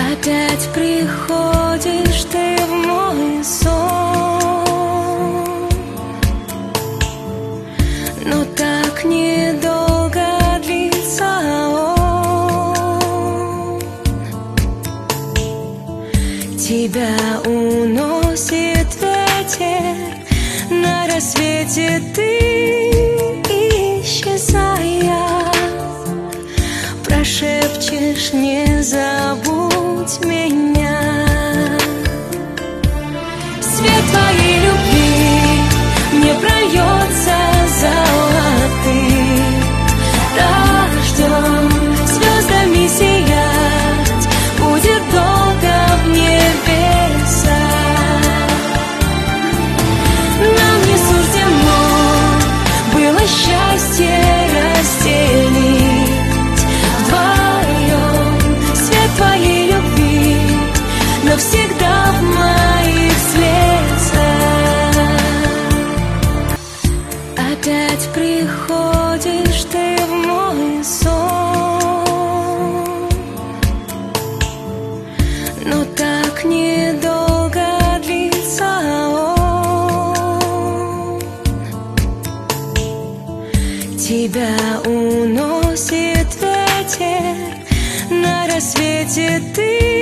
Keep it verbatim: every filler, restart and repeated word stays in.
Опять приходишь ты в мой сон, но так недолго длится он. Тебя уносит ветер, на рассвете ты, исчезая, прошепчешь: не забудь меня. Свет твоей любви мне прольется золотым дождем, звездами сиять будет долго в небесах. Нам не суждено было счастье разделить вдвоем. Свет твоей любви навсегда в моих слезах. Опять приходишь ты в мой сон, но так недолго длится он. Тебя уносит ветер, на рассвете ты,